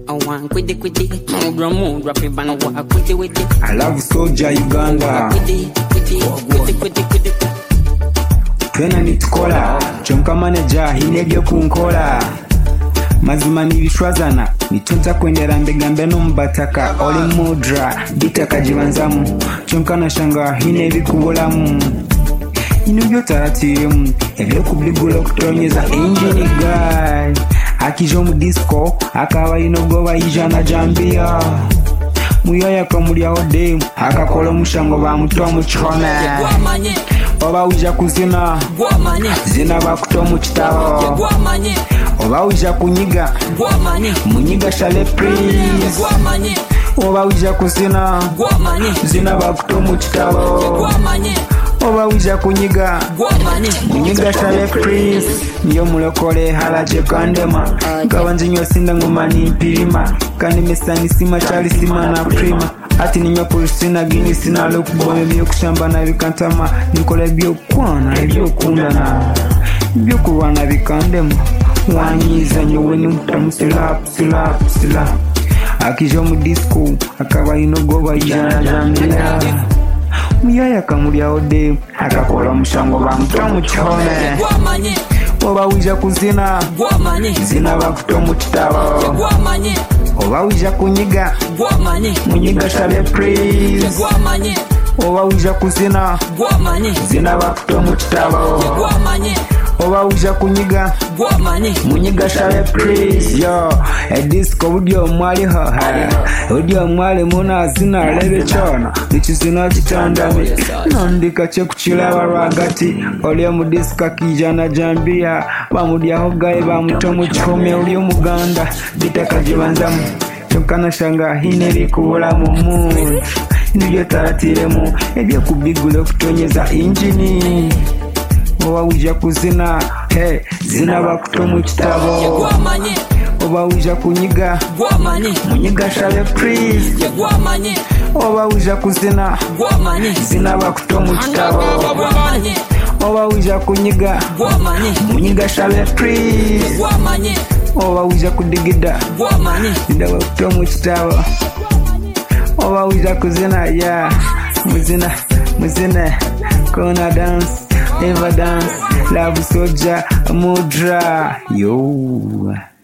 want quiddy quiddy. More rapping bang wa quiddy quiddy. I love Soldier Uganda. Quiddy. Twena nitukola chonka manager hinebyo kunkola mazima nibishwazana nitunza kwendera mbegambe no mbataka oli mudra bitaka jibanzamu chonka nashanga hinebikubolamu inubyo taratiyemu ebyo kubligula kutonyeza engine guy akijo mu disco akaba inogoba ijana jambia muyaya kamulya ode akakola mushango bamutoa mu chone oba uja kuzina zina bakuto mu kitabo oba uja kunyiga munyiga shale please oba uja kuzina zina bakuto mu kitabo oba uja kunyiga munyiga shale please niyo mulokole halaje kandema gabanze nyosinda ngomani mpirima kandi mesani sima chali sima na prima ati ninya kursina gini sina lokubome byo kushamba na bikantama nikola byo kwana byo kundana byo kurwana bikandema wanyiza nyowe nutamusila sila akijo mu disco akaba inogoba ijana jamila muyaya kamulya ode akakola mushango bamutoa mu chone oba uja kuzina zina bakuto mu kitabo oba uja kunyiga munyiga shale please oba uja kuzina zina bakuto mu kitabo oba uja kunyiga munyiga shale please yo disco budio mwali ha budio mwali muna zina lebe chona nikizina kitandame nandika che kuchilaba rwagati oli mu disco kijana jambia bamudya hogaye bamuto mu chome oli omuganda bitaka jibanzamu chokana shanga hineri kubola mu muntu nibyo taratiremu ebyo kubigula kutonyeza engine oba uja kuzina zina bakuto mu kitabo oba uja kunyiga munyiga shale please oba uja kuzina zina bakuto mu kitabo oba uja kunyiga munyiga shale please oba uja kudigida zina bakuto mu kitabo oba uja kuzina ya muzina kona dance Ever dance, love Soldier, mudra, yo.